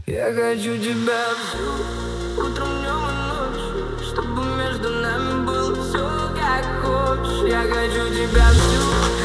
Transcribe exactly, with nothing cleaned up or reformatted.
Я хочу тебя всю, утром, днем и ночью, чтобы между нами было все как хочешь. Я хочу тебя всю.